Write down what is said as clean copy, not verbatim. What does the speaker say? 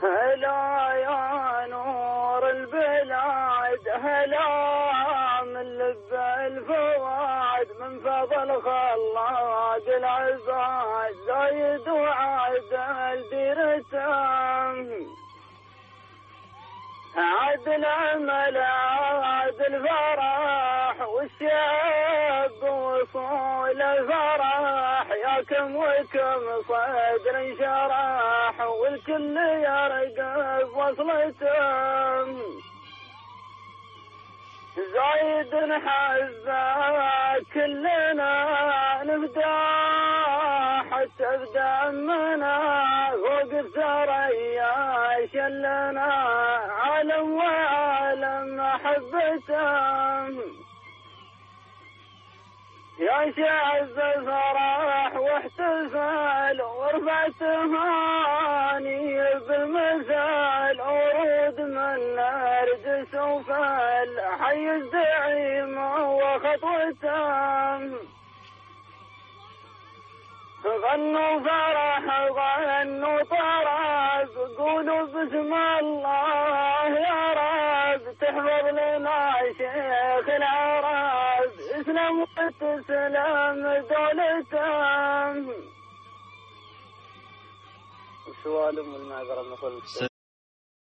هلا يا نور البلاد، هلا من لب الفؤاد، من فضل خلاق العباد زايد وعدل ديرتم، عدل امل عدل فرح والشاب وصول فرح، يا كم وكم صدر شرح والكل يرقب وصلتم، زايد حزة كلنا نبدا حتى بدمنا فوق الثريا شلنا، عالم وعالم محبتهم، يا شعب فرح واحتفال ورفعت هاني بالمثال، ورود من نرجس وفال حي الزعيم وخطوتهم، غنوا فرح غنوا طرب قولوا بسم الله يا رب، تحفظ لنا شيخ العرب اسلم وتسلم دولتهم. سؤال من المعذرة نقول